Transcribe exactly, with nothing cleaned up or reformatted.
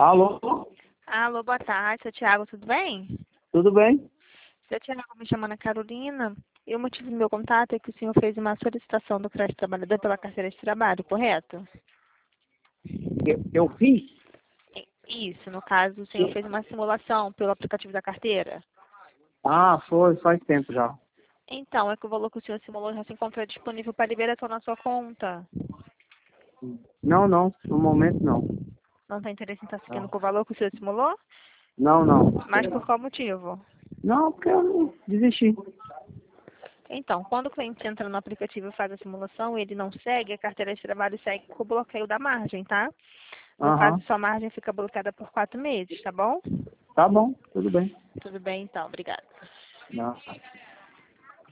Alô? Alô, boa tarde, seu Thiago, tudo bem? Tudo bem? Seu Thiago, me chamando Carolina, e o motivo do meu contato é que o senhor fez uma solicitação do crédito trabalhador pela carteira de trabalho, correto? Eu, eu fiz? I- Isso, no caso, o senhor fez uma simulação pelo aplicativo da carteira? Ah, foi, faz tempo já. Então, é que o valor que o senhor simulou já se encontra disponível para liberação na sua conta. Não, não, no momento não. Não tem interesse em estar seguindo Não, com o valor que o senhor simulou? não. Não, Mas por qual motivo? não porque eu não desisti. Então, quando o cliente entra no aplicativo e faz a simulação, ele não segue, a carteira de trabalho segue com o bloqueio da margem, tá? No caso, Aham. sua margem fica bloqueada por quatro meses, tá bom? Tá bom, tudo bem. Tudo bem, então. Obrigada. Não.